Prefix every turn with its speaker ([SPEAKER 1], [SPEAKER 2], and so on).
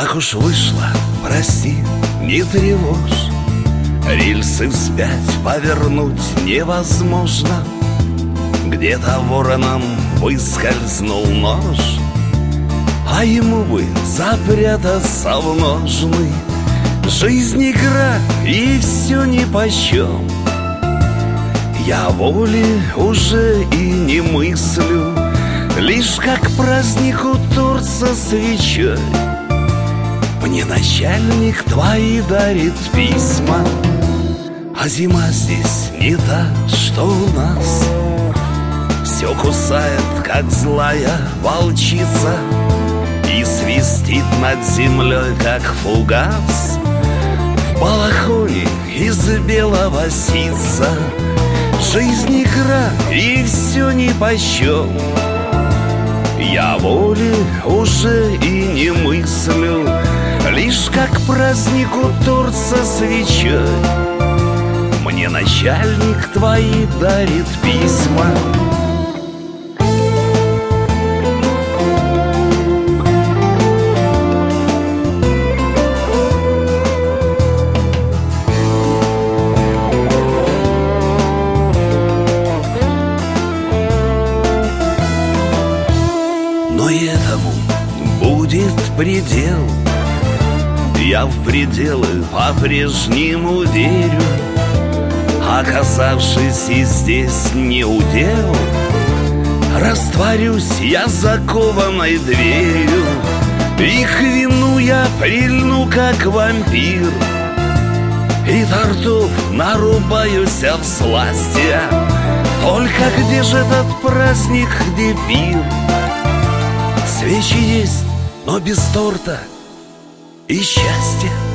[SPEAKER 1] Так уж вышло, прости, не тревожь. Рельсы вспять повернуть невозможно. Где-то вороном выскользнул нож, а ему бы запрятаться в ножны. Жизнь игра, и все нипочем. Я воли уже и не мыслю, лишь как праздник у торца свечой. Мне начальник твои дарит письма, а зима здесь не та, что у нас. Все кусает, как злая волчица, и свистит над землей, как фугас. В балахоне из белого ситца жизнь игра, и все нипочем. Я воли уже и не мыслю, лишь как праздник у торца свечой. Мне начальник твои дарит письма. Но этому будет предел. Я в пределы по-прежнему верю. Оказавшись и здесь не удел, растворюсь я закованной дверью, и к вину я прильну, как вампир, и тортов нарубаюсь всластья. Только где же этот праздник, где пир? Свечи есть, но без торта и счастья.